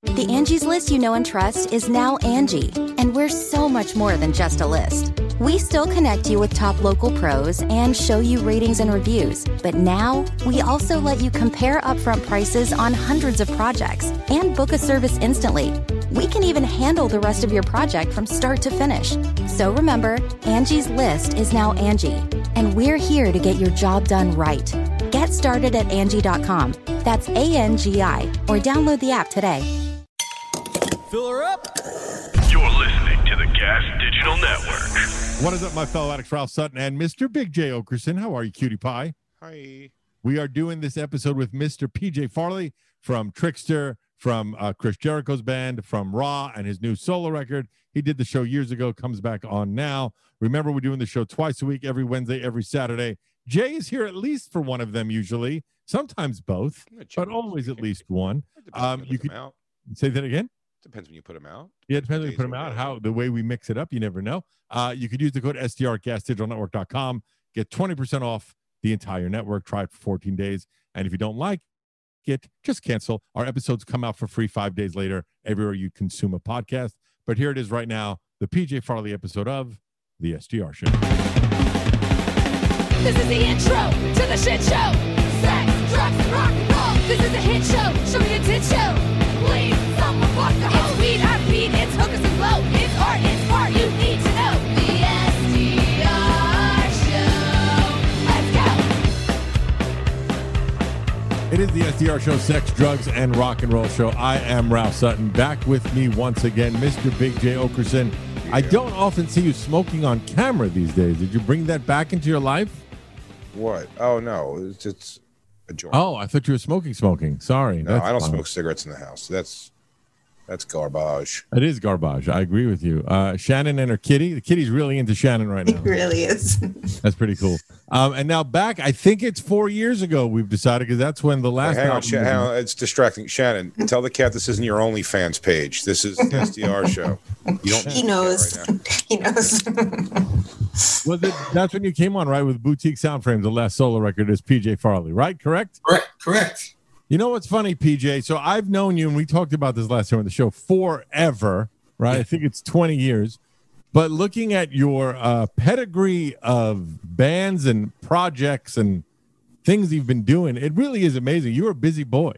The Angie's List you know and trust is now Angie, and we're so much more than just a list. We still connect you with top local pros and show you ratings and reviews, but now we also let you compare upfront prices on hundreds of projects and book a service instantly. We can even handle the rest of your project from start to finish. So remember, Angie's List is now Angie, and we're here to get your job done right. Get started at Angie.com. That's ANGI, or download the app today. Fill her up. You're listening to the Gas Digital Network. What is up, my fellow addicts, Ralph Sutton and Mr. Big J. Okerson? How are you, cutie pie? Hi. We are doing this episode with Mr. PJ Farley from Trickster, from Chris Jericho's band, from Raw, and his new solo record. He did the show years ago, comes back on now. Remember, we're doing the show twice a week, every Wednesday, every Saturday. Jay is here at least for one of them usually, sometimes both, but always at least one. You could say that again? Depends when you put them out. Yeah, it depends when you put them out. How the way we mix it up, you never know. You could use the code SDR at GasDigitalNetwork.com. Get 20% off the entire network. Try it for 14 days. And if you don't like it, just cancel. Our episodes come out for free 5 days later everywhere you consume a podcast. But here it is right now, the PJ Farley episode of The SDR Show. This is the intro to the shit show. Sex, drugs, and rock and roll. This is a hit show. Show me a tit show. Please, someone fuck the hoe. It's weed, I beat, it's hookers and blow. It's art, it's smart, you need to know. The SDR Show. Let's go. It is the SDR Show, sex, drugs, and rock and roll show. I am Ralph Sutton. Back with me once again, Mr. Big J. Okerson. Yeah. I don't often see you smoking on camera these days. Did you bring that back into your life? What? Oh, no. It's a joint. Oh, I thought you were smoking. Sorry. No, I don't smoke cigarettes in the house. That's garbage. It is garbage. I agree with you. Shannon and her kitty. The kitty's really into Shannon right now. He really is. That's pretty cool. And now back, I think it's 4 years ago we've decided, because that's when the last hang on, it's distracting. Shannon, tell the cat this isn't your OnlyFans page. This is the SDR show. You don't he knows. Right he knows. That's when you came on, right, with Boutique Sound Frames, the last solo record is PJ Farley, right? Correct? Correct. You know what's funny, PJ? So I've known you, and we talked about this last time on the show, forever, right? I think it's 20 years. But looking at your pedigree of bands and projects and things you've been doing, it really is amazing. You're a busy boy.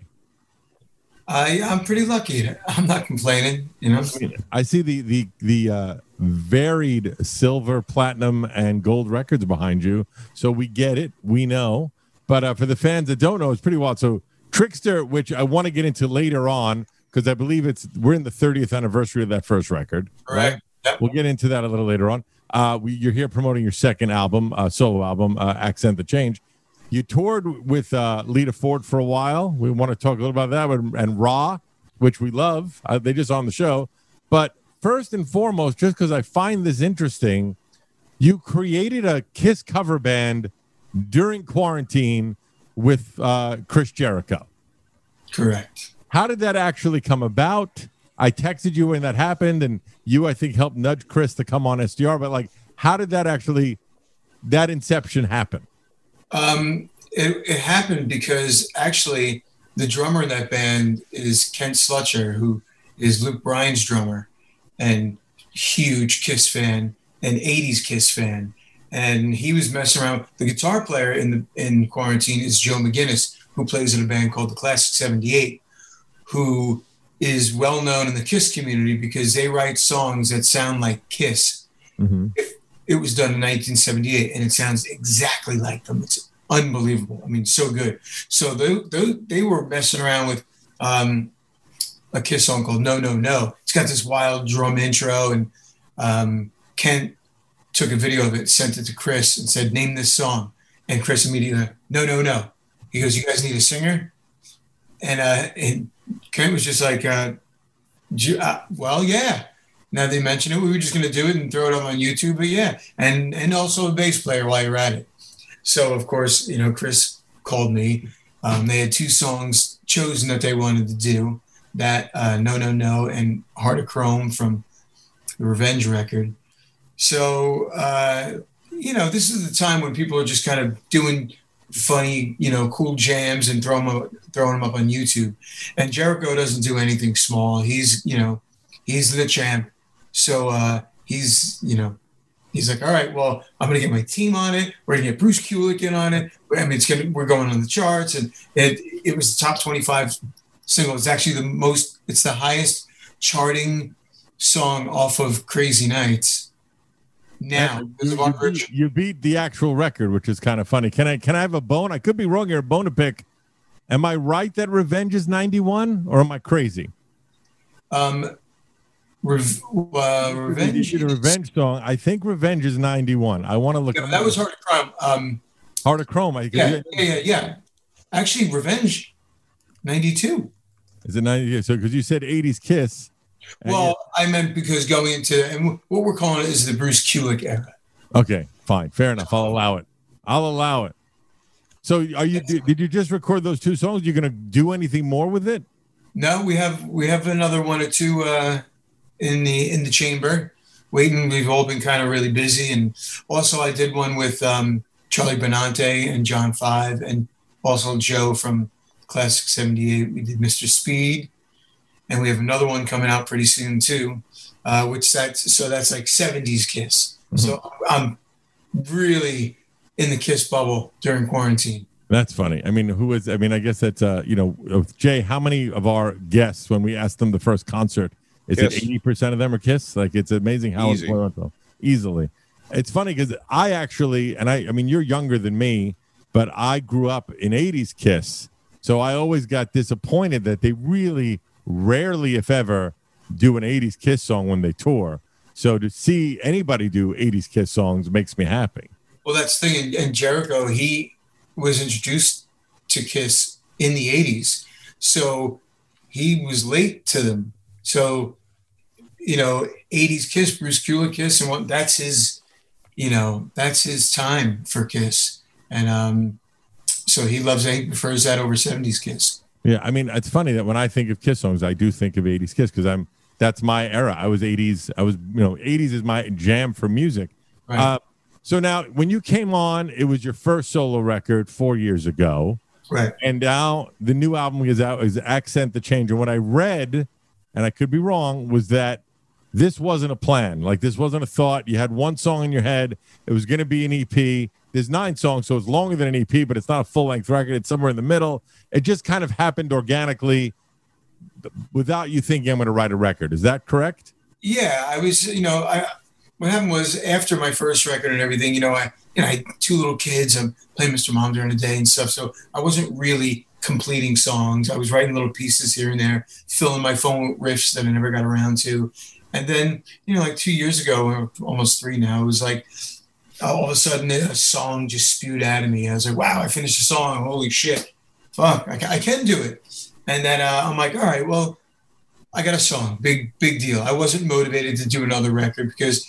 I'm pretty lucky. I'm not complaining, you know. I see the varied silver, platinum, and gold records behind you. So we get it. We know. But for the fans that don't know, it's pretty wild. So Trickster, which I want to get into later on, because I believe we're in the 30th anniversary of that first record. Right. Yep. We'll get into that a little later on. You're here promoting your second album, solo album, Accent the Change. You toured with Lita Ford for a while. We want to talk a little about that, and Raw, which we love. They just on the show. But first and foremost, just because I find this interesting, you created a Kiss cover band during quarantine with Chris Jericho. Correct. How did that actually come about? I texted you when that happened, and you, I think, helped nudge Chris to come on SDR. But how did that inception happen? It happened because actually the drummer in that band is Kent Slutcher, who is Luke Bryan's drummer, and huge Kiss fan, an 80s Kiss fan. And he was messing around. The guitar player in quarantine is Joe McGinnis, who plays in a band called the Classic 78, who is well known in the Kiss community because they write songs that sound like Kiss. Mm-hmm. It was done in 1978, and it sounds exactly like them. It's unbelievable. I mean, so good. So they were messing around with a Kiss song called No, No, No. It's got this wild drum intro, and Kent took a video of it, sent it to Chris, and said, name this song. And Chris immediately, no, no, no. He goes, you guys need a singer? And Kent was just like, well, yeah. Now they mention it, we were just going to do it and throw it up on YouTube, but yeah. And also a bass player while you're at it. So, of course, Chris called me. They had two songs chosen that they wanted to do, that No, No, No and Heart of Chrome from the Revenge record. So, this is the time when people are just kind of doing funny, cool jams and throwing them up on YouTube. And Jericho doesn't do anything small. He's the champ. So he's like, all right, well, I'm going to get my team on it. We're going to get Bruce Kulick in on it. I mean, we're going on the charts, and it was the top 25 single. It's actually it's the highest charting song off of Crazy Nights. Now, you beat the actual record, which is kind of funny. Can I have a bone? I could be wrong here. A bone to pick. Am I right that Revenge is 91, or am I crazy? Revenge. A Revenge song. I think Revenge is 91. I want to look. Yeah, that was Heart of Chrome. Heart of Chrome. Yeah. Actually, Revenge, 92. Is it 90? So because you said 80s Kiss. Well, I meant because going into and what we're calling it is the Bruce Kulick era. Okay, fine, fair enough. I'll allow it. So, did you just record those two songs? You're going to do anything more with it? No, we have another one or two in the chamber waiting. We've all been kind of really busy, and also I did one with Charlie Benante and John 5, and also Joe from Classic 78. We did Mr. Speed. And we have another one coming out pretty soon too, that's like 70s Kiss. Mm-hmm. So I'm really in the Kiss bubble during quarantine. That's funny. I mean, I guess that's, Jay, how many of our guests, when we asked them the first concert, is it 80% of them are Kiss? Like, it's amazing how influential. Easily. It's funny because I actually, and I mean, you're younger than me, but I grew up in 80s Kiss. So I always got disappointed that they really rarely, if ever, do an 80s Kiss song when they tour. So to see anybody do 80s Kiss songs makes me happy. Well, that's the thing. And Jericho, he was introduced to Kiss in the 80s. So he was late to them. So, 80s Kiss, Bruce Kulick Kiss, and that's his time for Kiss. And so he prefers that over 70s Kiss. Yeah, I mean, it's funny that when I think of Kiss songs, I do think of 80s Kiss because that's my era. I was 80s. 80s is my jam for music. Right. So now, when you came on, it was your first solo record 4 years ago. Right. And now the new album is out, is Accent the Change. And what I read, and I could be wrong, was that this wasn't a plan. Like, this wasn't a thought. You had one song in your head. It was going to be an EP. There's 9 songs, so it's longer than an EP, but it's not a full-length record. It's somewhere in the middle. It just kind of happened organically without you thinking I'm going to write a record. Is that correct? Yeah, I was, what happened was after my first record and everything, I had 2 little kids. I'm playing Mr. Mom during the day and stuff, so I wasn't really completing songs. I was writing little pieces here and there, filling my phone with riffs that I never got around to. And then, 2 years ago, or almost 3 now, it was like, all of a sudden a song just spewed out of me. I was like, wow, I finished a song. Holy shit. Fuck, I can do it. And then I'm like, all right, well, I got a song. Big deal. I wasn't motivated to do another record because,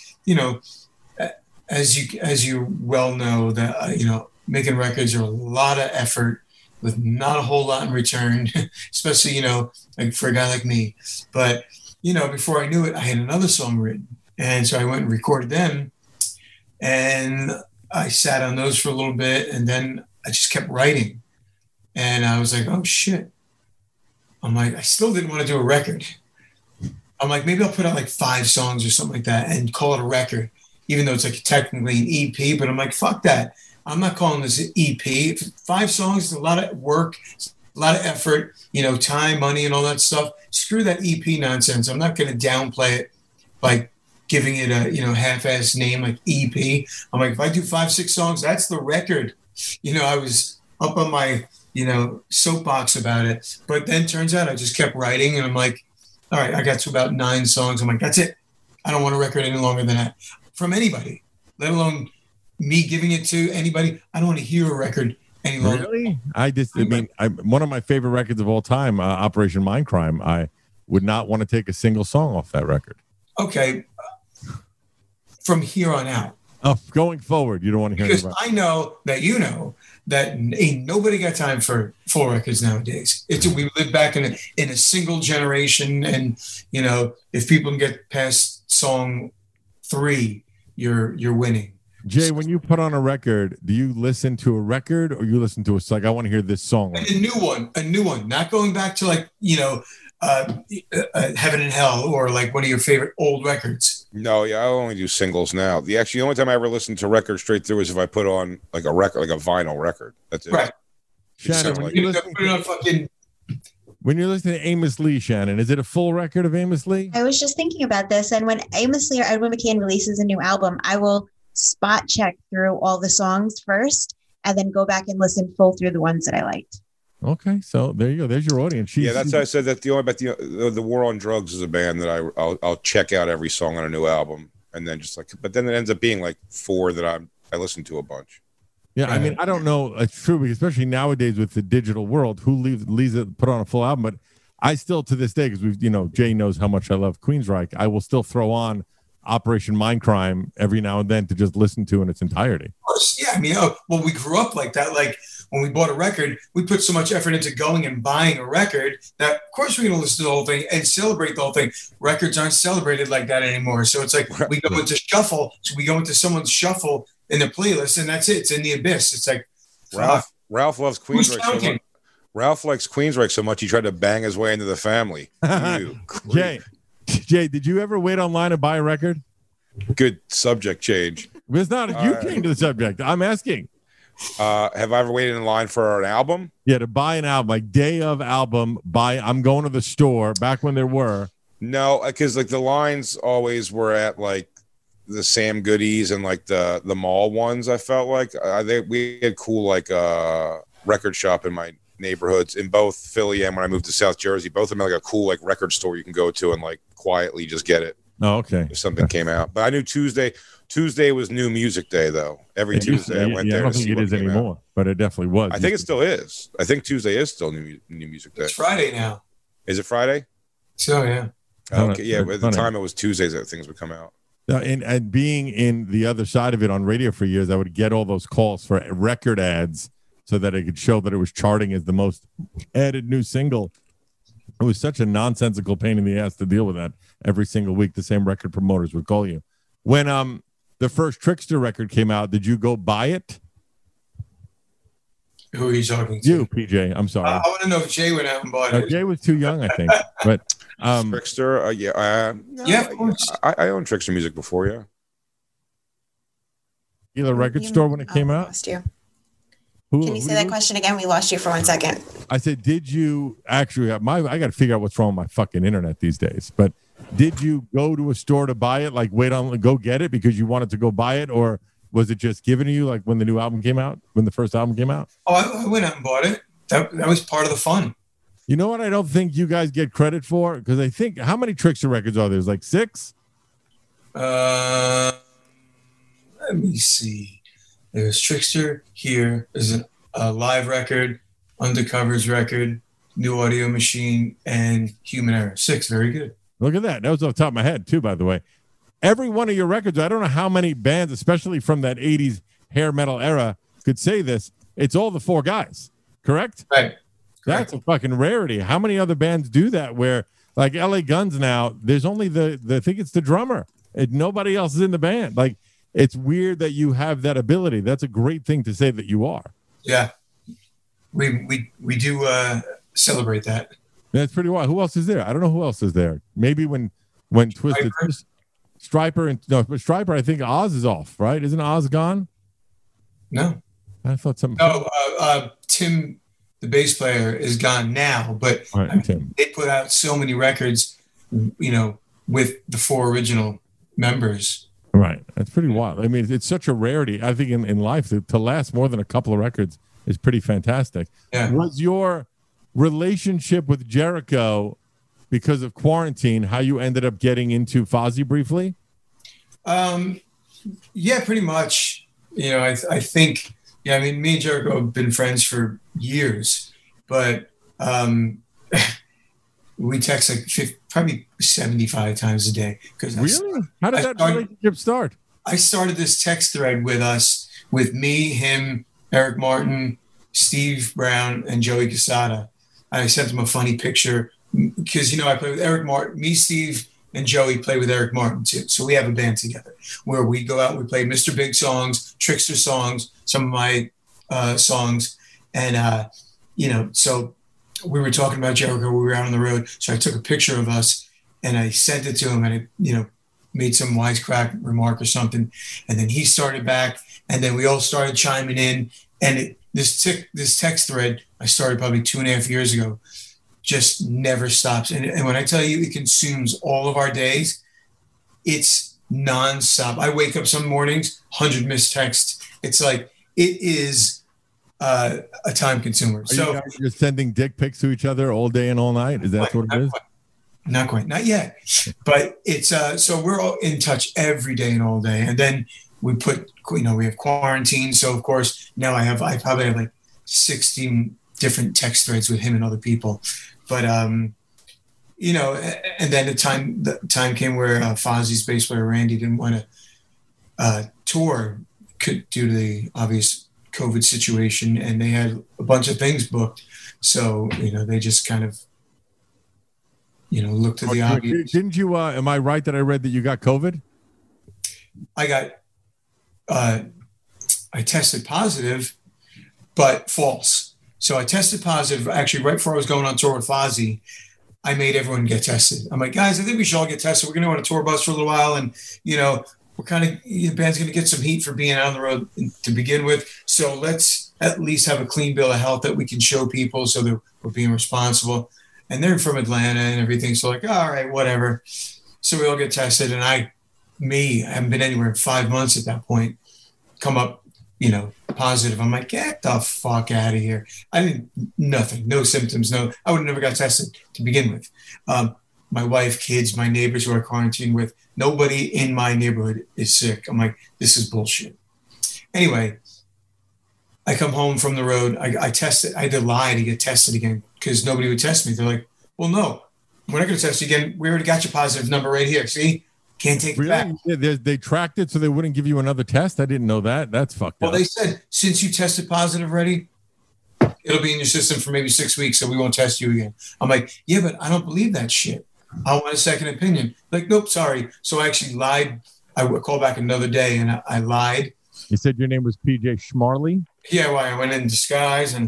as you well know, that, making records are a lot of effort with not a whole lot in return, especially, like for a guy like me. But, before I knew it, I had another song written. And so I went and recorded them. And I sat on those for a little bit, and then I just kept writing. And I was like, oh, shit. I'm like, I still didn't want to do a record. I'm like, maybe I'll put out like 5 songs or something like that and call it a record, even though it's like technically an EP. But I'm like, fuck that. I'm not calling this an EP. 5 songs is a lot of work, a lot of effort, time, money, and all that stuff. Screw that EP nonsense. I'm not going to downplay it by giving it a, half-ass name like EP. I'm like, if I do 5-6 songs, that's the record. I was up on my, soapbox about it. But then turns out I just kept writing, and I'm like, all right, I got to about 9 songs. I'm like, that's it. I don't want a record any longer than that from anybody, let alone me giving it to anybody. I don't want to hear a record any longer. Really? One of my favorite records of all time, Operation Mindcrime, I would not want to take a single song off that record. Okay. From here on out. Oh, going forward, you don't want to hear because I know that that ain't nobody got time for full records nowadays. We live back in a single generation, and if people can get past song 3, you're winning. Jay, when you put on a record, do you listen to a record or you listen to I want to hear this song? A new one, not going back to like, Heaven and Hell or like one of your favorite old records. No, yeah, I only do singles now. The only time I ever listen to records straight through is if I put on like a record, like a vinyl record. That's it. Right. Shannon, When you're listening to Amos Lee, Shannon, is it a full record of Amos Lee? I was just thinking about this, and when Amos Lee or Edwin McCain releases a new album, I will spot check through all the songs first and then go back and listen full through the ones that I liked. Okay, so there you go. There's your audience. That's why I said that the War on Drugs is a band that I'll check out every song on a new album, and then but then it ends up being like 4 that I listen to a bunch. Yeah, I mean, I don't know. It's true, especially nowadays with the digital world, who leaves it put on a full album. But I still, to this day, because Jay knows how much I love Queensryche, I will still throw on Operation Mindcrime every now and then to just listen to in its entirety. Of course, yeah. I mean, we grew up like that. Like when we bought a record, we put so much effort into going and buying a record that, of course, we're going to listen to the whole thing and celebrate the whole thing. Records aren't celebrated like that anymore. So it's like we go into shuffle. So we go into someone's shuffle in the playlist, and that's it. It's in the abyss. It's like Ralph loves Queensryche so much. Ralph likes Queensryche so much he tried to bang his way into the family. Jay, did you ever wait online to buy a record? Good subject change. It's not. You came to the subject. I'm asking. Have I ever waited in line for an album? Yeah, to buy an album, like day of album. I'm going to the store back when there were. No, because like the lines always were at like the Sam Goodies and like the mall ones. I felt like we had cool like record shop in my neighborhoods in both Philly and when I moved to South Jersey. Both of them had like a cool like record store you can go to and like quietly just get it. Oh, okay. If something came out, but I knew Tuesday was New Music Day though. Every Tuesday I went there. I don't think it is anymore, but it definitely was. I think it still is. I think Tuesday is still New Music Day. It's Friday now. Is it Friday? So yeah. Okay, yeah. At the time it was Tuesdays that things would come out. And being in the other side of it on radio for years, I would get all those calls for record ads so that it could show that it was charting as the most added new single. It was such a nonsensical pain in the ass to deal with that every single week. The same record promoters would call you. When the first Trickster record came out, did you go buy it? Who are you talking to? You, PJ. I'm sorry. I want to know if Jay went out and bought it. Jay was too young, I think. But Trickster, yeah, of course. I owned Trickster music before, yeah. Either record store when it came out. Lost you. Can you say that question again? We lost you for 1 second. I said, did you actually I got to figure out what's wrong with my fucking internet these days. But did you go to a store to buy it? Like go get it because you wanted to go buy it, or was it just given to you like when the new album came out, when the first album came out? Oh, I went out and bought it. That was part of the fun. You know what I don't think you guys get credit for? Because I think, how many Trickster records are there? There's like 6? Let me see. There's Trickster here. There's a live record, Undercovers record, New Audio Machine, and Human Error. 6. Very good. Look at that. That was off the top of my head, too, by the way. Every one of your records, I don't know how many bands, especially from that 80s hair metal era, could say this. It's all the 4 guys, correct? Right. That's a fucking rarity. How many other bands do that where, like LA Guns now, there's only I think it's the drummer. Nobody else is in the band. Like, it's weird that you have that ability. That's a great thing to say that you are. Yeah. We do celebrate that. That's pretty wild. Who else is there? I don't know who else is there. Maybe when Twisted Striper but Striper, I think Oz is off, right? Isn't Oz gone? No. I thought something. No, Tim, the bass player, is gone now, but they put out so many records, with the 4 original members. Right. That's pretty wild. I mean, it's such a rarity. I think in life to last more than a couple of records is pretty fantastic. Yeah. Was your relationship with Jericho, because of quarantine, how you ended up getting into Fozzy briefly? Yeah, pretty much. I think, me and Jericho have been friends for years, but we text like probably 75 times a day. Really? How did that relationship start? I started this text thread with me, him, Eric Martin, Steve Brown, and Joey Casada. I sent him a funny picture because, I played with Eric Martin, me, Steve, and Joey play with Eric Martin too. So we have a band together where we go out, we play Mr. Big songs, Trickster songs, some of my songs. And, so we were talking about Jericho. We were out on the road. So I took a picture of us and I sent it to him, and I, made some wisecrack remark or something. And then he started back, and then we all started chiming in. And this text thread I started probably 2.5 years ago just never stops. And when I tell you it consumes all of our days, it's nonstop. I wake up some mornings, 100 missed texts. It's like, it is a time consumer. Are you guys sending dick pics to each other all day and all night? Is that what it is? Not quite, not yet. But it's so we're all in touch every day and all day. And then we put, we have quarantine. So of course now I probably have like 16 different text threads with him and other people. But and then the time came where Fozzie's bass player Randy didn't want to tour due to the obvious COVID situation, and they had a bunch of things booked. So they just kind of looked at the obvious. Didn't you? Am I right that I read that you got COVID? I got. I tested positive, but false. So I tested positive actually right before I was going on tour with Fozzy. I made everyone get tested. I'm like, guys, I think we should all get tested. We're going to go on a tour bus for a little while, and we're kind of, the band's going to get some heat for being out on the road to begin with. So let's at least have a clean bill of health that we can show people so that we're being responsible. And they're from Atlanta and everything. So like, all right, whatever. So we all get tested. And I haven't been anywhere in 5 months at that point, come up, positive. I'm like, get the fuck out of here. I didn't, nothing, no symptoms. I would have never got tested to begin with. My wife, kids, my neighbors who I quarantined with, nobody in my neighborhood is sick. I'm like, this is bullshit. Anyway, I come home from the road. I tested. I had to lie to get tested again because nobody would test me. They're like, well, no, we're not going to test you again. We already got your positive number right here. See, can't take it back. Yeah, they tracked it so they wouldn't give you another test. I didn't know that. That's fucked up. Well, they said, since you tested positive already, it'll be in your system for maybe 6 weeks, so we won't test you again. I'm like, yeah, but I don't believe that shit. I want a second opinion. Like, nope, sorry. So I actually lied. I called back another day and I lied. You said your name was PJ Schmarley? Yeah, well, I went in disguise and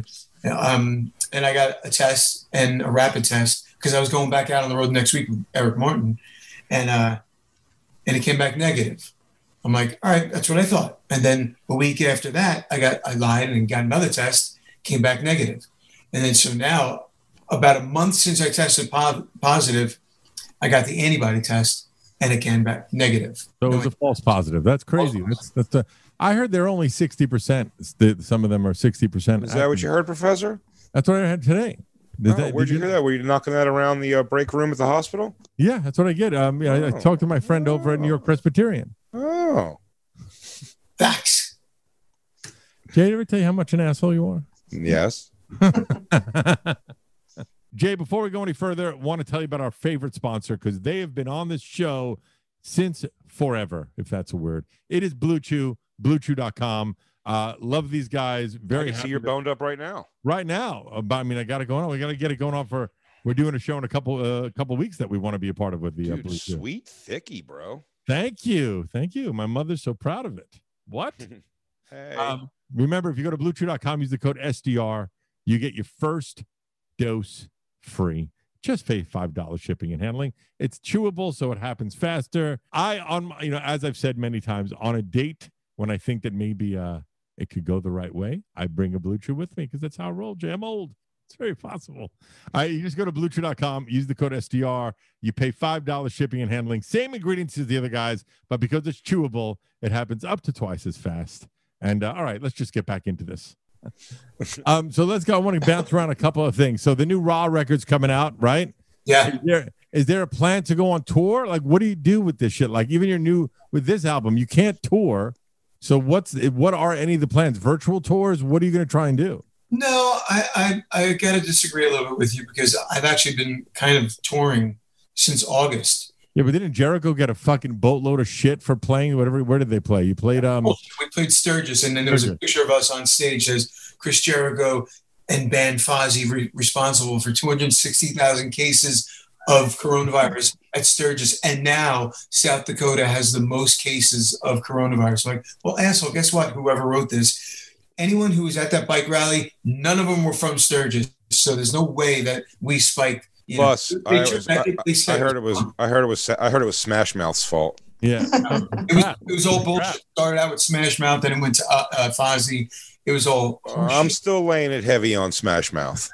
I got a test and a rapid test because I was going back out on the road next week with Eric Martin, and it came back negative. I'm like, all right, that's what I thought. And then a week after that, I lied and got another test, came back negative. And then so now, about a month since I tested positive, I got the antibody test and it came back negative. So it was a false positive. That's crazy. I heard they're only 60%. Some of them are 60%. Is that what you heard, Professor? That's what I had today. Where'd you hear that? Were you knocking that around the break room at the hospital? Yeah, that's what I get. I talked to my friend over at New York Presbyterian. Oh. Facts. Jay, did I ever tell you how much an asshole you are? Yes. Jay, before we go any further, I want to tell you about our favorite sponsor because they have been on this show since forever, if that's a word. It is Blue Chew, BlueChew.com. Love these guys. Very happy. See, you're boned up right now. Right now. I got it going on. We got to get it going on for. We're doing a show in a couple weeks that we want to be a part of with the Dude, Blue Chew. Sweet thickie, bro. Thank you. My mother's so proud of it. What? Hey. Remember, if you go to BlueChew.com, use the code SDR, you get your first dose free. Just pay $5 shipping and handling. It's chewable, so it happens faster. As I've said many times, on a date when I think that maybe it could go the right way, I bring a Blue Chew with me because that's how I roll, Jay. I'm old. It's very possible. You just go to BlueChew.com, use the code SDR. You pay $5 shipping and handling. Same ingredients as the other guys, but because it's chewable, it happens up to twice as fast. And all right, let's just get back into this. So let's go. I want to bounce around a couple of things. So the new Raw record's coming out, right? Yeah. Is there a plan to go on tour? Like, what do you do with this shit? Like, even with this album, you can't tour. So what are any of the plans? Virtual tours? What are you going to try and do? No, I got to disagree a little bit with you because I've actually been kind of touring since August. Yeah, but didn't Jericho get a fucking boatload of shit for playing whatever? Where did they play? You played we played Sturgis, and then there was a picture of us on stage as Chris Jericho and band Fozzy responsible for 260,000 cases of coronavirus at Sturgis, and now South Dakota has the most cases of coronavirus. I'm like, well, asshole, guess what? Whoever wrote this, anyone who was at that bike rally, none of them were from Sturgis, so there's no way that we spiked. Plus, I heard it was Smash Mouth's fault. Yeah, it was all bullshit. Started out with Smash Mouth, then it went to Fozzy. It was all. I'm still laying it heavy on Smash Mouth.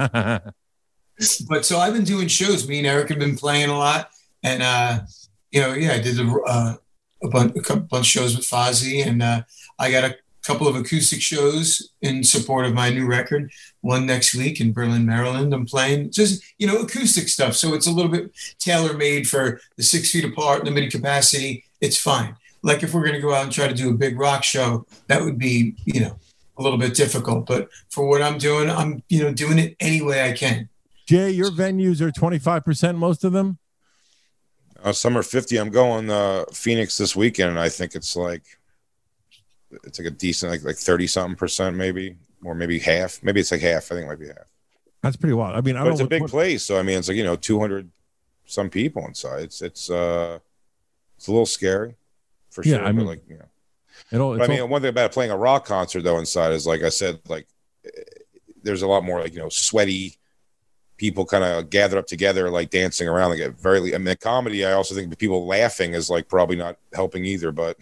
But so I've been doing shows. Me and Eric have been playing a lot, and I did a bunch of shows with Fozzy, and I got a couple of acoustic shows in support of my new record. One next week in Berlin, Maryland. I'm playing just acoustic stuff, so it's a little bit tailor made for the 6 feet apart, limited capacity. It's fine. Like if we're going to go out and try to do a big rock show, that would be a little bit difficult. But for what I'm doing, I'm doing it any way I can. Jay, your venues are 25%, most of them? Some are 50. I'm going Phoenix this weekend, and I think it's like a decent, like 30-something%, maybe, or maybe half. Maybe it's like half. I think it might be half. That's pretty wild. I mean, but it's a big place, so I mean, it's like 200 some people inside. It's a little scary, for sure. I mean, but like one thing about playing a rock concert though inside is, like I said, like there's a lot more like sweaty people kind of gather up together, like dancing around. They get very. I mean, comedy. I also think the people laughing is like probably not helping either. But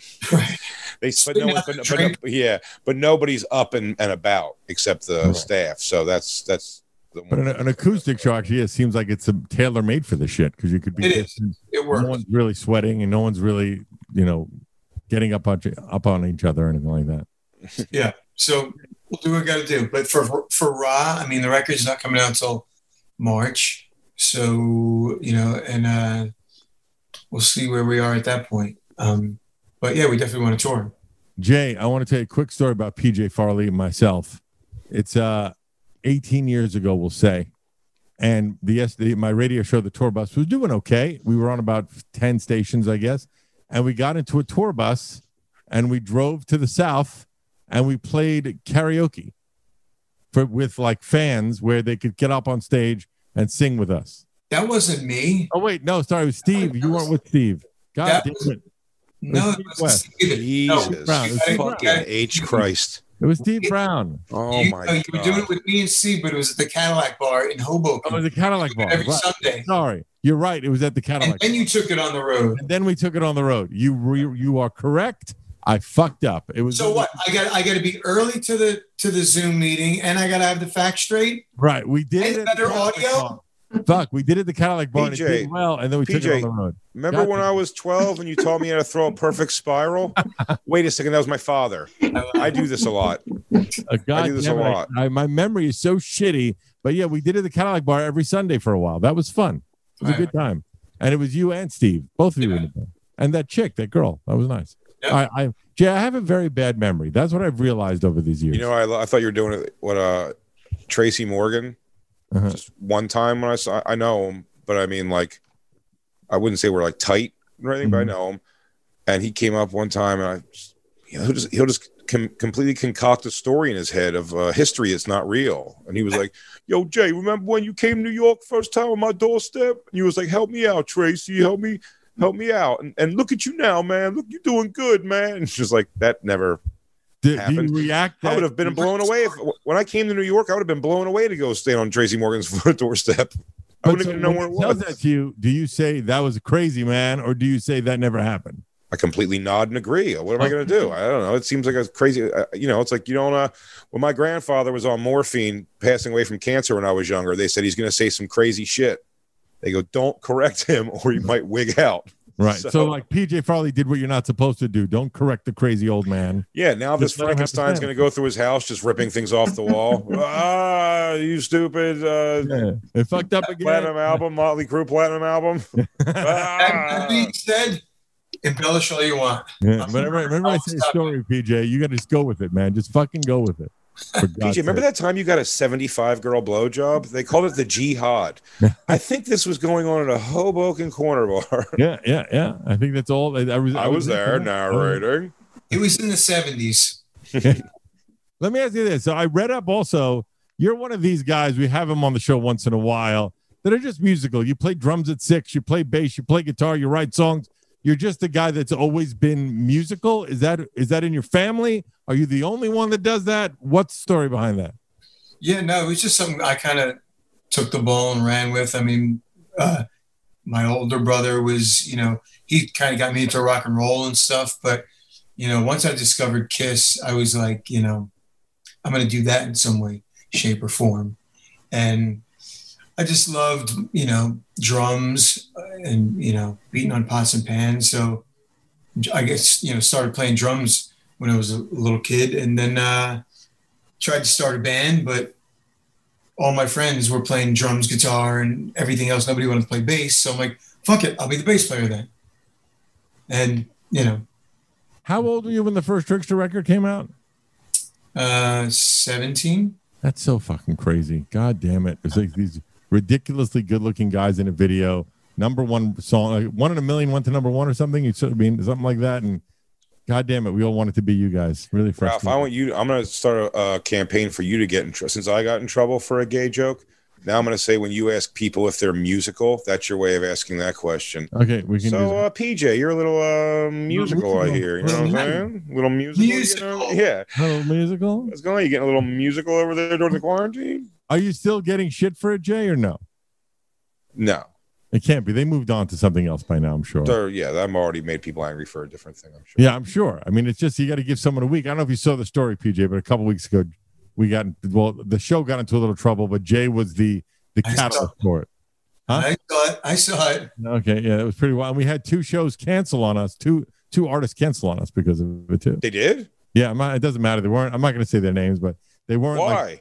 but nobody's up and about except the staff. So that's the one. But an acoustic show actually seems like it's tailor made for the shit, because you could be. It works. No one's really sweating, and no one's really getting up on each other or anything like that. Yeah. So we'll do what we got to do. But for Raw, I mean, the record's not coming out until March, so and we'll see where we are at that point. But yeah, we definitely want to tour. Jay, I want to tell you a quick story about PJ Farley and myself. It's 18 years ago, we'll say, and my radio show, the Tour Bus, was doing okay. We were on about 10 stations, I guess, and we got into a tour bus and we drove to the south and we played karaoke with like fans where they could get up on stage and sing with us. That wasn't me. Oh wait, no, sorry, it was Steve. You weren't with Steve. God damn it. No, it was Steve. Jesus, fucking H Christ. It was Steve Brown. Oh my God. You were doing it with me and Steve, but it was at the Cadillac Bar in Hoboken. Oh, it was the Cadillac Bar every Sunday. Sorry, you're right. It was at the Cadillac. And then you took it on the road. And then we took it on the road. You are correct. I fucked up. It was so what? I got to be early to the Zoom meeting, and I got to have the facts straight. Right, we did and better audio. Fuck, we did it at the Cadillac Bar, and it did well, and then we took it on the road. Remember when I was 12 and you taught me how to throw a perfect spiral? Wait a second, that was my father. I do this a lot. I do this a lot. My memory is so shitty, but yeah, we did it at the Cadillac Bar every Sunday for a while. That was fun. It was a good time, and it was you and Steve, both of you in the band, and that chick, that girl, that was nice. Yep. Jay, I have a very bad memory. That's what I've realized over these years. I thought you were doing it. What Tracy Morgan. Just one time when I know him, but I mean, like, I wouldn't say we're like tight or anything, but I know him. And he came up one time, and he'll just completely concoct a story in his head of history that's not real. And he was like, "Yo, Jay, remember when you came to New York first time on my doorstep?" And he was like, "Help me out, Tracy. Help me out. And look at you now, man. Look, you're doing good, man." And she's like, that never happened. Do you react? I would have been blown away when I came to New York. I would have been blown away to go stand on Tracy Morgan's front doorstep. I wouldn't even know where it was. Tells that to you, do you say that was a crazy man, or do you say that never happened? I completely nod and agree. What am I going to do? I don't know. It seems like a crazy. It's like when my grandfather was on morphine, passing away from cancer when I was younger, they said he's going to say some crazy shit. They go, don't correct him, or he might wig out. Right. So like PJ Farley did what you're not supposed to do. Don't correct the crazy old man. Yeah. Now this Frankenstein's going to go through his house, just ripping things off the wall. You stupid. It fucked up again. Platinum album, Motley Crue platinum album. That being said, embellish all you want. Yeah. Remember I say a story, PJ. You got to just go with it, man. Just fucking go with it. PJ, remember that time you got a 75 girl blowjob? They called it the jihad. I think this was going on at a Hoboken corner bar. Yeah. I think that's all. I was there narrating. It was in the 70s. Let me ask you this. So I read up also, you're one of these guys, we have him on the show once in a while, that are just musical. You play drums at 6, you play bass, you play guitar, you write songs. You're just a guy that's always been musical. Is that in your family? Are you the only one that does that? What's the story behind that? Yeah, no, it was just something I kind of took the ball and ran with. I mean, my older brother was, he kind of got me into rock and roll and stuff. But, once I discovered Kiss, I was like, I'm going to do that in some way, shape, or form. And I just loved, drums and, beating on pots and pans. So I guess, started playing drums when I was a little kid, and then tried to start a band, but all my friends were playing drums, guitar, and everything else. Nobody wanted to play bass. So I'm like, fuck it, I'll be the bass player then. And, How old were you when the first Trickster record came out? 17. That's so fucking crazy. God damn it. It's like these ridiculously good-looking guys in a video. Number one song, like 1 in a million went to number one or something. Something like that. And God damn it, we all want it to be you guys. Really frustrating. Ralph, I'm going to start a campaign for you to get in trouble. Since I got in trouble for a gay joke, now I'm going to say when you ask people if they're musical, that's your way of asking that question. Okay, we can. So, PJ, you're a little musical, I hear. You know what I'm saying? A little musical. Yeah. A little musical? What's going on? You getting a little musical over there during the quarantine? Are you still getting shit for it, Jay, or no? No. It can't be. They moved on to something else by now, I'm sure. Yeah, I've already made people angry for a different thing, I'm sure. Yeah, I'm sure. I mean, it's just you got to give someone a week. I don't know if you saw the story, PJ, but a couple weeks ago, the show got into a little trouble, but Jay was the catalyst for it. Huh? I saw it. Okay, yeah, it was pretty wild. And we had 2 shows cancel on us, two artists cancel on us because of it too. They did? Yeah, it doesn't matter. They weren't. I'm not going to say their names, but they weren't. Why?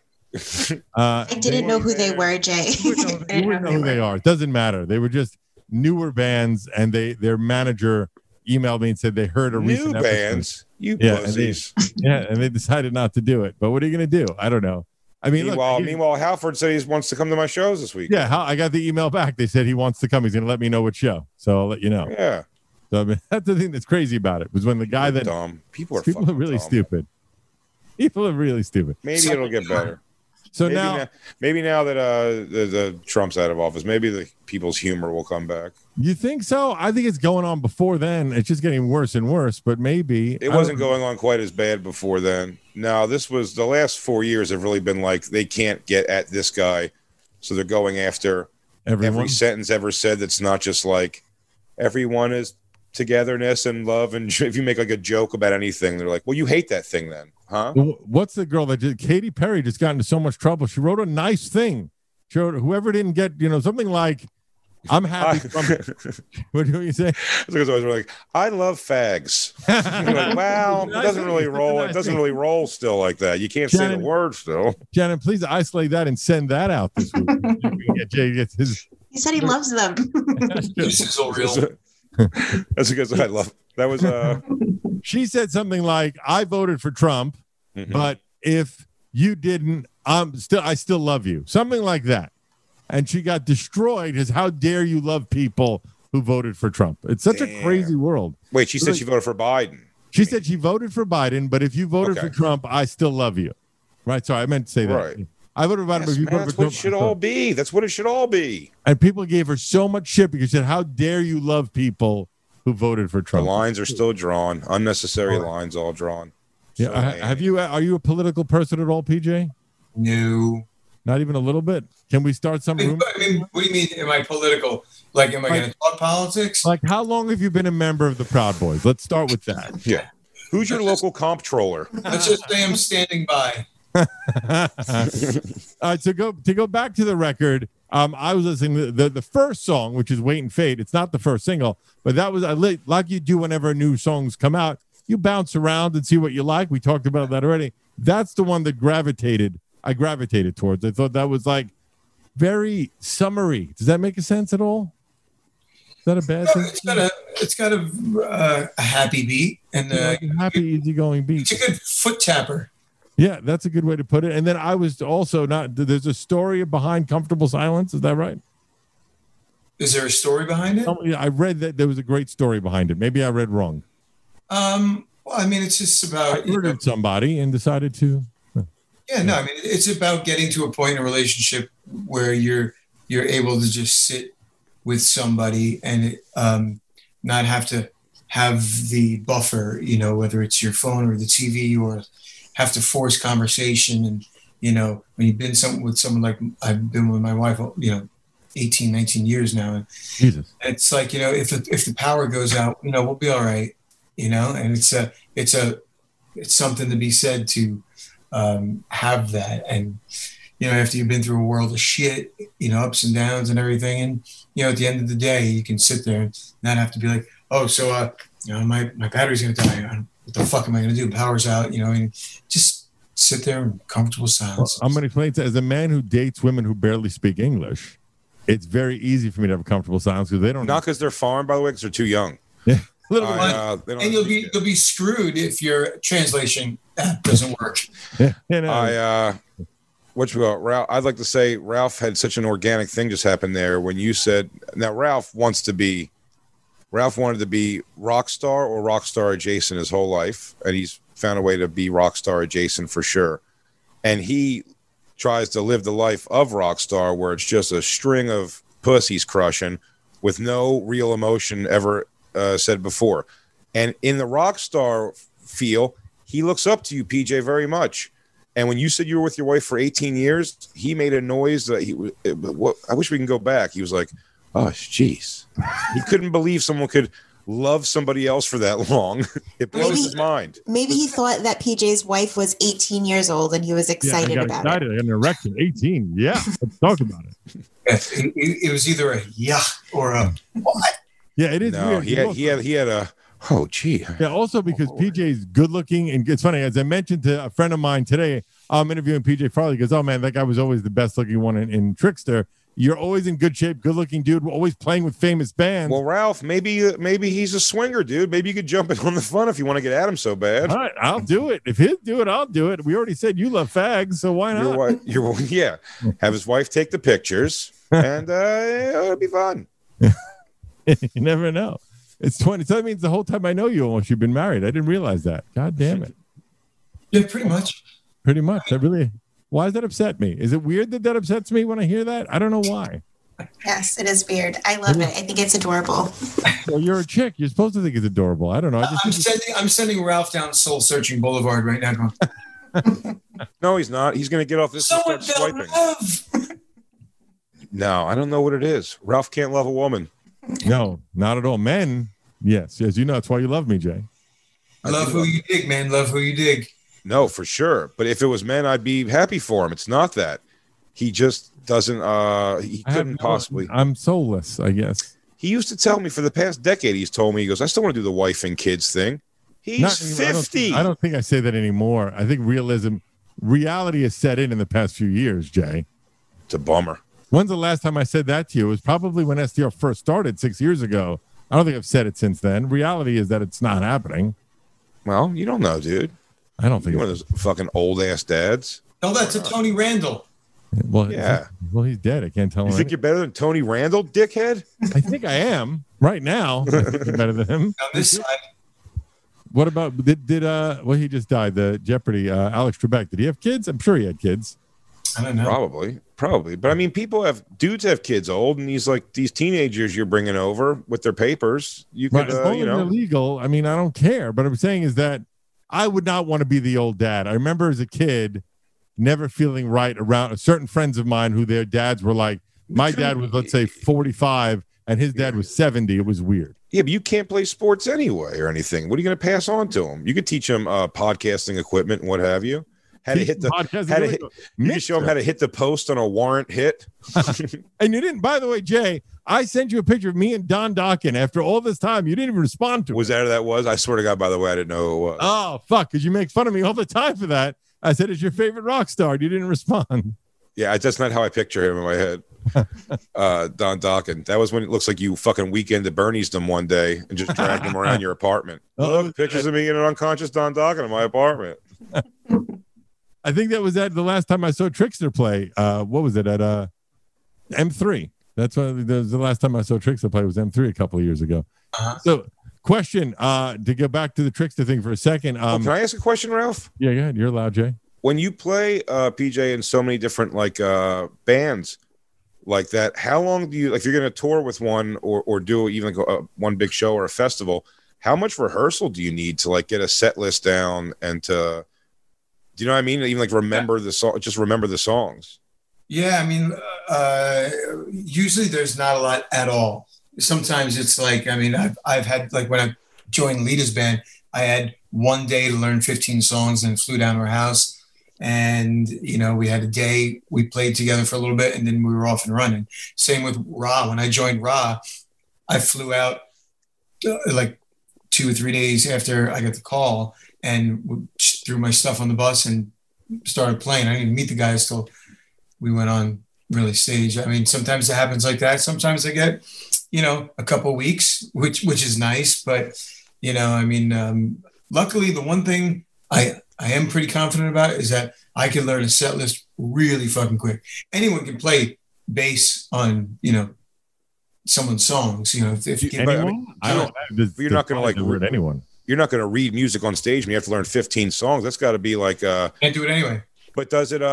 I didn't know who they were, Jay. You wouldn't know who they are. It doesn't matter. They were just newer bands, and their manager emailed me and said they heard a recent new episode. Bands. You pussies. And they decided not to do it. But what are you going to do? I don't know. I mean, meanwhile, Halford said he wants to come to my shows this week. Yeah, I got the email back. They said he wants to come. He's going to let me know what show. So I'll let you know. Yeah. So I mean, that's the thing that's crazy about it was when the guy that dumb. People are really dumb. stupid. People are really stupid. Maybe it'll get better. So maybe now that the Trump's out of office, maybe the people's humor will come back. You think so? I think it's going on before then. It's just getting worse and worse. But maybe it wasn't going on quite as bad before then. No, this was the last 4 years have really been like they can't get at this guy, so they're going after every sentence ever said. That's not just like everyone is togetherness and love. And if you make like a joke about anything, they're like, well, you hate that thing then. Huh? What's the girl that did? Katy Perry just got into so much trouble. She wrote a nice thing. She wrote, whoever didn't get, something like, I'm happy. What do you say? Because I was like, I love fags. Like, well, it doesn't really roll. It doesn't really roll still like that. You can't say the word still. Shannon, please isolate that and send that out this week. Jay gets his. He said he loves them. This is all real. That's because I love. That was She said something like, I voted for Trump, but if you didn't, I still love you. Something like that. And she got destroyed as how dare you love people who voted for Trump. It's such a crazy world. Wait, she said she voted for Biden. She said she voted for Biden, but if you voted for Trump, I still love you. Right. Sorry, I meant to say that. Right. I voted for Biden, but if you voted for Trump. That's what it should all be. That's what it should all be. And people gave her so much shit because she said, how dare you love people who voted for Trump? The lines are still drawn. Unnecessary lines all drawn. Yeah. Are you a political person at all, PJ? No. Not even a little bit? Can we start some room? I mean, what do you mean, am I political? Like, am I going to talk politics? Like, how long have you been a member of the Proud Boys? Let's start with that. Yeah. Who's your local comptroller? Let's just say I'm standing by. All right, so to go back to the record, I was listening to the first song, which is Wait and Fade. It's not the first single, but that was like you do whenever new songs come out. You bounce around and see what you like. We talked about that already. That's the one that I gravitated towards. I thought that was like very summery. Does that make sense at all? Is that a bad thing? It's got a happy beat and a happy, easygoing beat. It's a good foot tapper. Yeah, that's a good way to put it. And then I was also there's a story behind Comfortable Silence. Is that right? Is there a story behind it? I read that there was a great story behind it. Maybe I read wrong. Well, I mean, it's just about I murdered somebody and decided to. Yeah, no, I mean, it's about getting to a point in a relationship where you're you're able to just sit with somebody and not have to have the buffer, you know, whether it's your phone or the TV, or have to force conversation. And, you know, when you've been with someone like I've been with my wife, you know, 18, 19 years now. And Jesus. it's like, you know, if the power goes out, you know, we'll be all right, you know, and it's something to be said to have that. And, you know, after you've been through a world of shit, you know, ups and downs and everything. And, you know, at the end of the day, you can sit there and not have to be like, oh, so, you know, my battery's going to die. What the fuck am I going to do? Power's out, you know, and just sit there in comfortable silence. Well, I'm going to explain to as a man who dates women who barely speak English, it's very easy for me to have a comfortable silence because they don't. Not because they're foreign, by the way, because they're too young. Yeah. And you'll be screwed if your translation doesn't work. Yeah, you know. Ralph, I'd like to say Ralph had such an organic thing just happen there when you said, now Ralph wanted to be rock star or rock star adjacent his whole life. And he's found a way to be rock star adjacent for sure. And he tries to live the life of rock star where it's just a string of pussies crushing with no real emotion ever said before. And in the rock star feel, he looks up to you, PJ, very much. And when you said you were with your wife for 18 years, he made a noise that I wish we can go back. He was like, oh, jeez. He couldn't believe someone could love somebody else for that long. It blows his mind. Maybe he thought that PJ's wife was 18 years old and he was excited about it. I got an erection. 18. Yeah. Let's talk about it. It was either a yeah or a what? Yeah, it is no, weird. He had a oh gee. Yeah, also because PJ's good looking, and it's funny, as I mentioned to a friend of mine today, I'm interviewing PJ Farley. He goes, oh man, that guy was always the best looking one in Trickster. You're always in good shape, good looking dude, always playing with famous bands. Well, Ralph, maybe he's a swinger, dude. Maybe you could jump in on the fun if you want to get at him so bad. All right, I'll do it. If he'll do it, I'll do it. We already said you love fags, so why not? Yeah. Have his wife take the pictures, and it'll be fun. You never know. It's 20. So that means the whole time I know you, almost you've been married. I didn't realize that. God damn it. Yeah, pretty much. Pretty much. Why does that upset me? Is it weird that upsets me when I hear that? I don't know why. Yes, it is weird. I love it. I think it's adorable. Well, you're a chick. You're supposed to think it's adorable. I don't know. I'm sending Ralph down Soul Searching Boulevard right now. No, he's not. He's going to get off this and start swiping. No, I don't know what it is. Ralph can't love a woman. No, not at all. Men, yes. As you know, that's why you love me, Jay. Love who you dig, man. Love who you dig. No, for sure. But if it was men, I'd be happy for him. It's not that. He just doesn't, he couldn't possibly. I'm soulless, I guess. He used to tell me for the past decade, he's told me, he goes, I still want to do the wife and kids thing. He's 50. I don't think I say that anymore. I think reality has set in the past few years, Jay. It's a bummer. When's the last time I said that to you? It was probably when STR first started 6 years ago. I don't think I've said it since then. Reality is that it's not happening. Well, you don't know, dude. I don't think you're one of those fucking old ass dads. Tell that to Tony Randall. Well, yeah. He's dead. I can't tell him. You think you're better than Tony Randall, dickhead? I think I am right now. I think I'm better than him. On this side. What about he just died, the Jeopardy, Alex Trebek. Did he have kids? I'm sure he had kids. I don't know. Probably. But I mean, dudes have kids old, and he's like these teenagers you're bringing over with their papers. You could, illegal. I mean, I don't care. But I'm saying is that I would not want to be the old dad. I remember as a kid never feeling right around certain friends of mine who their dads were like, my dad was, let's say, 45 and his dad was 70. It was weird. Yeah, but you can't play sports anyway or anything. What are you going to pass on to him? You could teach him podcasting equipment and what have you. You can show him how to hit the post on a warrant hit. And you didn't, by the way, Jay, I sent you a picture of me and Don Dokken after all this time. You didn't even respond to it. Was that who that was? I swear to God, by the way, I didn't know who it was. Oh, fuck, because you make fun of me all the time for that. I said, it's your favorite rock star. You didn't respond. Yeah, that's not how I picture him in my head. Don Dokken. That was when it looks like you fucking weekend at Bernie's them one day and just dragged him around your apartment. Look, pictures of me in an unconscious Don Dokken in my apartment. I think that was the last time I saw Trickster play. What was it at M3? That's what the last time I saw Trickster play was M3 a couple of years ago. So, question to go back to the Trickster thing for a second. Can I ask a question, Ralph? Yeah, go ahead. You're allowed, Jay. When you play PJ in so many different bands, like that, how long do you, like, if you're going to tour with one or do even like one big show or a festival, how much rehearsal do you need to like get a set list down and to, do you know what I mean? Even like remember the song, just remember the songs. Yeah, I mean, usually there's not a lot at all. Sometimes it's like, I mean, I've had, like, when I joined Lita's band, I had one day to learn 15 songs and flew down to her house. And, you know, we had a day, we played together for a little bit and then we were off and running. Same with Ra. When I joined Ra, I flew out like 2 or 3 days after I got the call and threw my stuff on the bus and started playing. I didn't even meet the guys till we went on really stage. I mean, sometimes it happens like that. Sometimes I get, you know, a couple of weeks, which is nice. But, you know, I mean, luckily the one thing I am pretty confident about is that I can learn a set list really fucking quick. Anyone can play bass on, you know, someone's songs, you know, if anyone? You're not going to like read anyone. You're not going to read music on stage and you have to learn 15 songs. That's got to be like can't do it anyway. But does it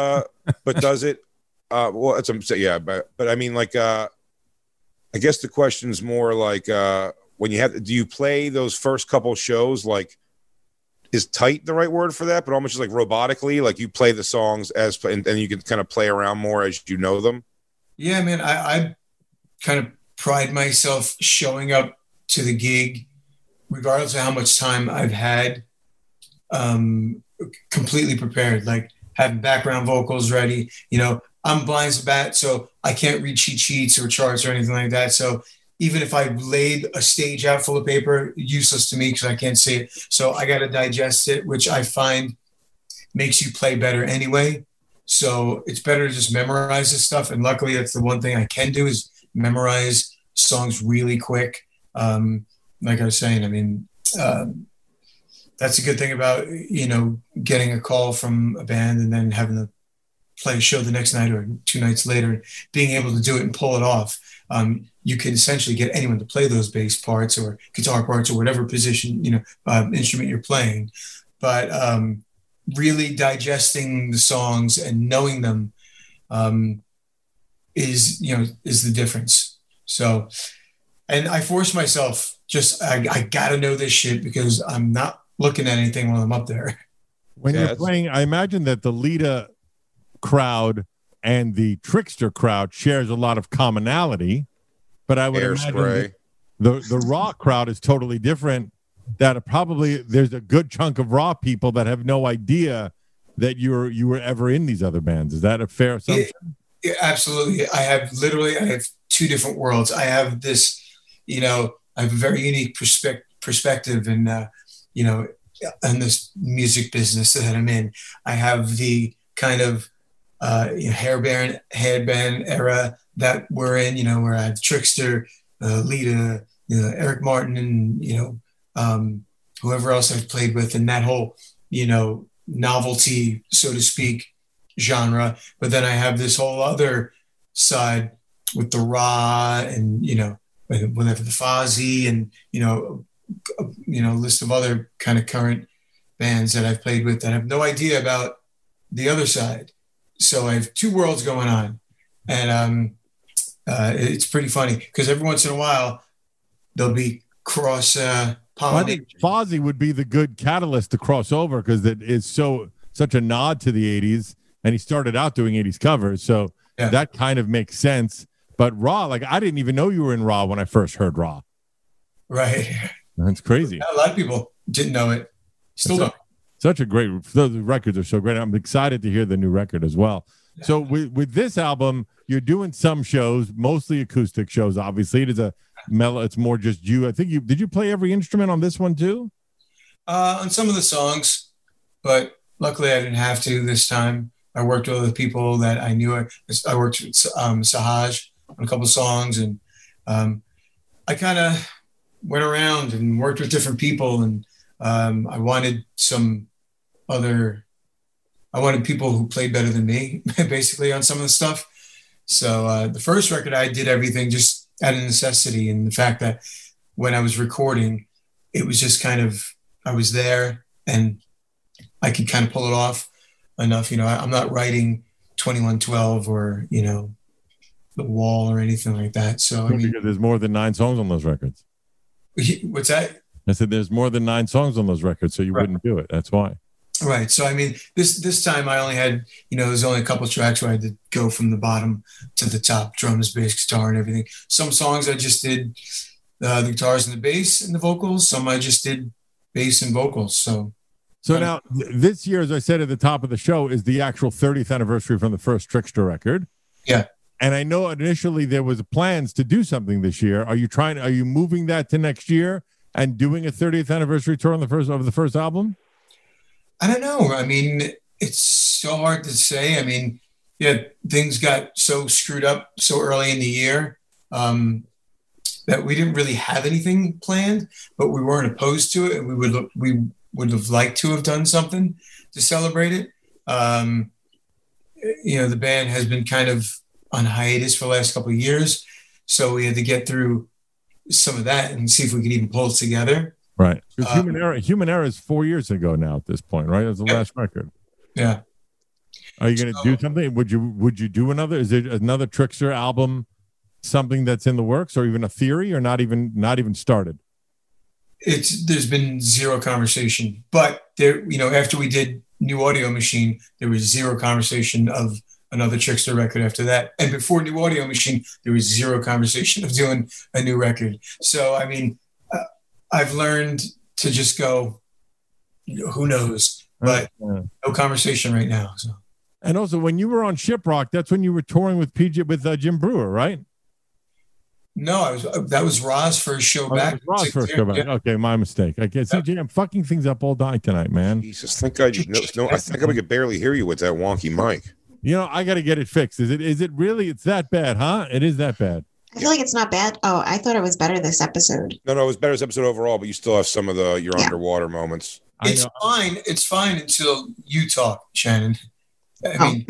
well, it's yeah, but I mean, like I guess the question's more like when you have, do you play those first couple shows, like, is tight the right word for that, but almost just like robotically, like you play the songs as and you can kind of play around more as you know them? Yeah, man, I kind of pride myself showing up to the gig regardless of how much time I've had, completely prepared, like having background vocals ready. You know, I'm blind as a bat, so I can't read cheat sheets or charts or anything like that. So even if I laid a stage out full of paper, useless to me because I can't see it. So I got to digest it, which I find makes you play better anyway. So it's better to just memorize this stuff. And luckily, that's the one thing I can do is memorize songs really quick. Like I was saying, I mean, that's a good thing about, you know, getting a call from a band and then having to play a show the next night or 2 nights later, being able to do it and pull it off. You can essentially get anyone to play those bass parts or guitar parts or whatever position, you know, instrument you're playing. But really digesting the songs and knowing them is the difference. So, and I force myself, I got to know this shit because I'm not looking at anything while I'm up there. When you're playing, I imagine that the Lita crowd and the Trickster crowd shares a lot of commonality, but I would imagine the Raw crowd is totally different. That probably there's a good chunk of Raw people that have no idea that you were ever in these other bands. Is that a fair assumption? Yeah, absolutely. I have 2 different worlds. I have this, you know, I have a very unique perspective and, you know, in this music business that I'm in. I have the kind of headband era that we're in, you know, where I have Trickster, Lita, you know, Eric Martin, and, you know, whoever else I've played with, and that whole, you know, novelty, so to speak, genre. But then I have this whole other side with the Raw and, you know, whenever the Fozzy and, you know, a list of other kind of current bands that I've played with that have no idea about the other side. So I have 2 worlds going on, and it's pretty funny because every once in a while there'll be cross I think Fozzy would be the good catalyst to cross over because it is such a nod to the 80s, and he started out doing 80s covers, so that kind of makes sense. But Raw, like, I didn't even know you were in Raw when I first heard Raw. Right. That's crazy. A lot of people didn't know it. Still don't. Such a great, those records are so great. I'm excited to hear the new record as well. Yeah. So with this album, you're doing some shows, mostly acoustic shows. Obviously, it is a mellow. It's more just you. I think did you play every instrument on this one too? On some of the songs, but luckily I didn't have to this time. I worked with other people that I knew. I worked with Sahaj on a couple of songs, and I kind of went around and worked with different people, and I wanted people who played better than me, basically, on some of the stuff. So the first record, I did everything just out of necessity, and the fact that when I was recording, it was just kind of, I was there and I could kind of pull it off enough. You know, I'm not writing 2112 or, you know, the wall or anything like that. So I mean, because there's more than 9 songs on those records. what's that? I said there's more than 9 songs on those records, so you wouldn't do it. That's why. Right. So I mean, this time I only had, there's only a couple of tracks where I had to go from the bottom to the top, drums, bass, guitar, and everything. Some songs I just did the guitars and the bass and the vocals. Some I just did bass and vocals. So now this year, as I said at the top of the show, is the actual 30th anniversary from the first Trickster record. Yeah. And I know initially there was plans to do something this year. Are you moving that to next year and doing a 30th anniversary tour on the first album? I don't know. I mean, it's so hard to say. I mean, things got so screwed up so early in the year that we didn't really have anything planned, but we weren't opposed to it. And we would have liked to have done something to celebrate it. The band has been kind of on hiatus for the last couple of years. So we had to get through some of that and see if we could even pull it together. Right. Human Era is 4 years ago now at this point, right? That's the last record. Yeah. Are you going to do something? Would you do another? Is there another Trickster album, something that's in the works, or even a theory, or not even started? There's been zero conversation, but there, after we did New Audio Machine, there was zero conversation of another Trickster record after that. And before New Audio Machine, there was zero conversation of doing a new record. So, I mean, I've learned to just go, who knows, but no conversation right now. So. And also, when you were on Shiprock, that's when you were touring with Jim Brewer, right? No, that was Ra's first show back. Ra's first show back. Yeah. Okay, my mistake. I guess CJ, I'm fucking things up all night tonight, man. Jesus, thank God you know. I think we could barely hear you with that wonky mic. I got to get it fixed. Is it really? It's that bad, huh? It is that bad. I feel like it's not bad. Oh, I thought it was better this episode. No, it was better this episode overall, but you still have some of your underwater moments. It's fine. It's fine until you talk, Shannon. I mean,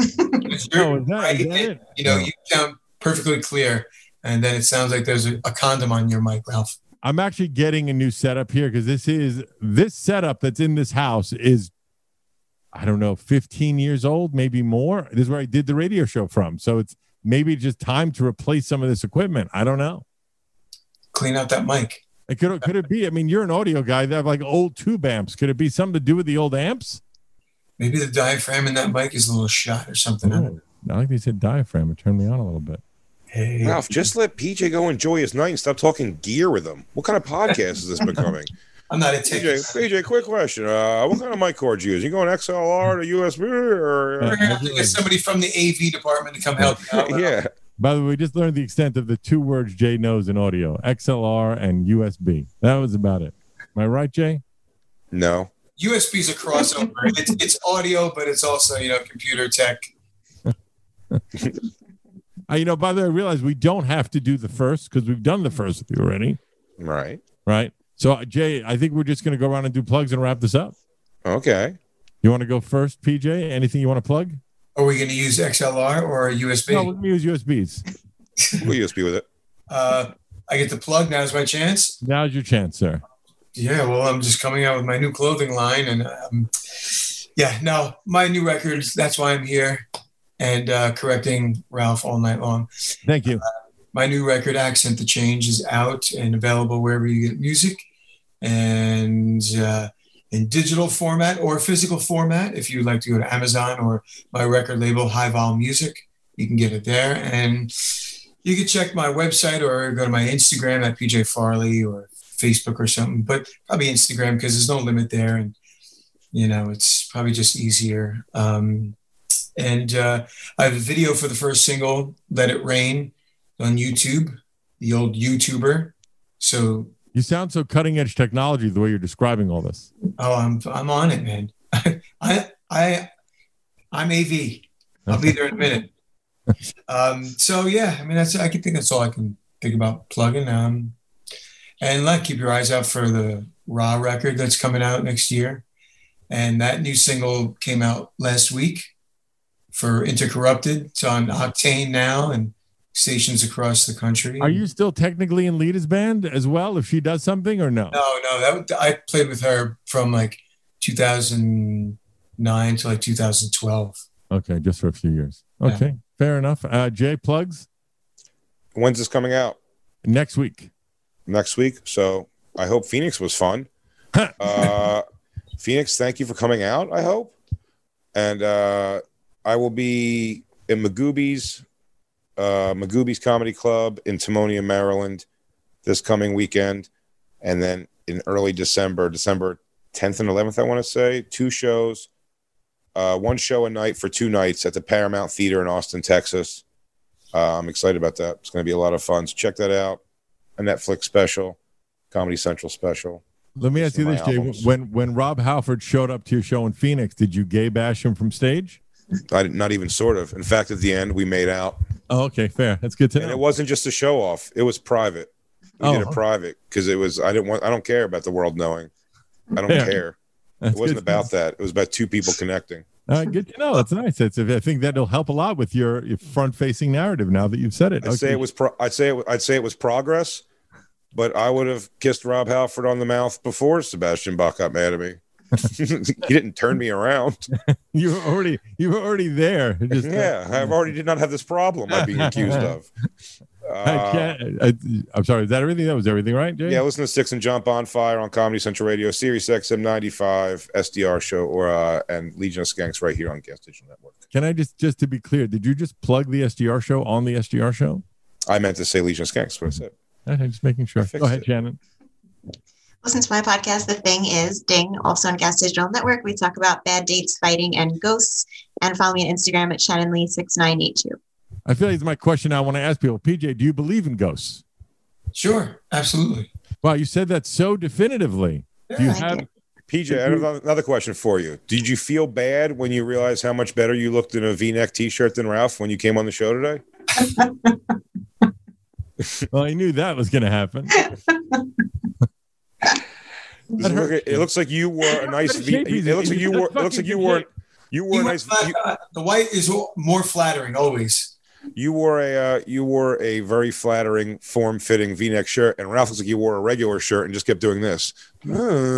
you sound perfectly clear, and then it sounds like there's a condom on your mic, Ralph. I'm actually getting a new setup here because this setup that's in this house is, I don't know, 15 years old, maybe more. This is where I did the radio show from. So it's maybe just time to replace some of this equipment. I don't know. Clean out that mic. Could it be? I mean, you're an audio guy. They have like old tube amps. Could it be something to do with the old amps? Maybe the diaphragm in that mic is a little shot or something. Oh, I like they said diaphragm. It turned me on a little bit. Hey. Ralph, just let PJ go enjoy his night and stop talking gear with him. What kind of podcast is this becoming? I'm not a tech. PJ, quick question. What kind of mic cord you use? You going XLR to USB or? We're gonna have to get somebody from the AV department to come help you out. Yeah. By the way, we just learned the extent of the 2 words Jay knows in audio: XLR and USB. That was about it. Am I right, Jay? No. USB's a crossover. It's audio, but it's also computer tech. By the way, I realize we don't have to do the first because we've done the first with you already. Right. So, Jay, I think we're just going to go around and do plugs and wrap this up. Okay. You want to go first, PJ? Anything you want to plug? Are we going to use XLR or a USB? No, we're going to use USBs. We'll USB with it. I get the plug. Now's my chance. Now's your chance, sir. Yeah, well, I'm just coming out with my new clothing line. And my new records, that's why I'm here. And correcting Ralph all night long. Thank you. My new record, Accent the Change, is out and available wherever you get music. And in digital format or physical format, if you'd like to go to Amazon or my record label, High Vol Music, you can get it there. And you can check my website or go to my Instagram at PJ Farley or Facebook or something, but probably Instagram because there's no limit there. And, it's probably just easier. And I have a video for the first single, Let It Rain, on YouTube, the old YouTuber. So you sound so cutting edge technology the way you're describing all this. Oh, I'm on it, man. I'm AV. I'll be there in a minute. I think that's all I can think about plugging. And keep your eyes out for the Raw record that's coming out next year. And that new single came out last week for Intercorrupted. It's on Octane now and stations across the country. Are you still technically in Lita's band as well if she does something or no? No. I played with her from 2009 to 2012. Okay, just for a few years. Okay, fair enough. Jay, plugs? When's this coming out? Next week. Next week. So I hope Phoenix was fun. Phoenix, thank you for coming out, I hope. And I will be in Magooby's Comedy Club in Timonium, Maryland this coming weekend. And then in early December 10th and 11th, I want to say, 2 shows. One show a night for 2 nights at the Paramount Theater in Austin, Texas. I'm excited about that. It's going to be a lot of fun. So check that out. A Netflix special, Comedy Central special. Let me ask you this, Jay. When Rob Halford showed up to your show in Phoenix, did you gay bash him from stage? Not even sort of. In fact, at the end, we made out. Oh, okay, fair. That's good to know. And it wasn't just a show off. It was private. We did it private because it was. I don't care about the world knowing. I don't care. It wasn't about that. It was about 2 people connecting. Good to know. That's nice. I think that'll help a lot with your front-facing narrative. Now that you've said it, I'd say it was progress, but I would have kissed Rob Halford on the mouth before Sebastian Bach got mad at me. He didn't turn me around. You were already there. I already did not have this problem I'm being accused of. I'm sorry. Is that everything? That was everything, right, Jay? Yeah, listen to Sticks and Jump on Fire on Comedy Central Radio, Sirius XM 95, SDR show, and Legion of Skanks right here on Gas Digital Network. Can I just to be clear, did you just plug the SDR show on the SDR show? I meant to say Legion of Skanks. What I said. Okay, just making sure. Go ahead, Shannon. Listen to my podcast, The Thing Is Ding, also on Gas Digital Network. We talk about bad dates, fighting, and ghosts. And follow me on Instagram at ShannonLee6982. I feel like it's my question I want to ask people. PJ, do you believe in ghosts? Sure, absolutely. Wow, you said that so definitively. Do you have PJ, I have another question for you. Did you feel bad when you realized how much better you looked in a V-neck T-shirt than Ralph when you came on the show today? Well, I knew that was going to happen. It looks like you wore a nice V. It looks like you wore. It looks like you wore. You wore a nice. The white is more flattering always. You wore a very flattering, form-fitting V-neck shirt, and Ralph looks like you wore a regular shirt and just kept doing this. I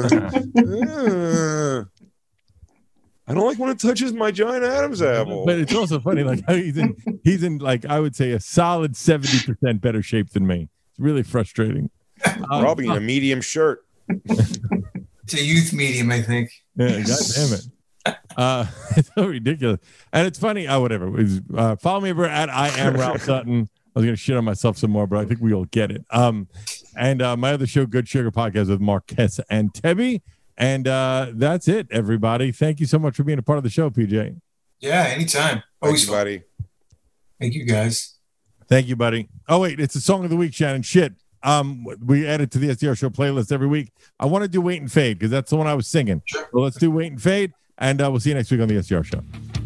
don't like when it touches my giant Adam's apple. But it's also funny, like how he's in like I would say a solid 70% better shape than me. It's really frustrating. Probably in a medium shirt. It's a youth medium, I think. Yeah, God damn it. It's so ridiculous. And it's funny. Whatever. Follow me over at I am Ralph Sutton. I was going to shit on myself some more, but I think we all get it. And my other show, Good Sugar Podcast with Marquez and Tebby. And that's it, everybody. Thank you so much for being a part of the show, PJ. Yeah, anytime. Always, buddy. Thank you, guys. Thank you, buddy. Oh, wait. It's the song of the week, Shannon. Shit. We add it to the SDR show playlist every week. I want to do Wait and Fade because that's the one I was singing. Sure. So let's do Wait and Fade, and we'll see you next week on the SDR show.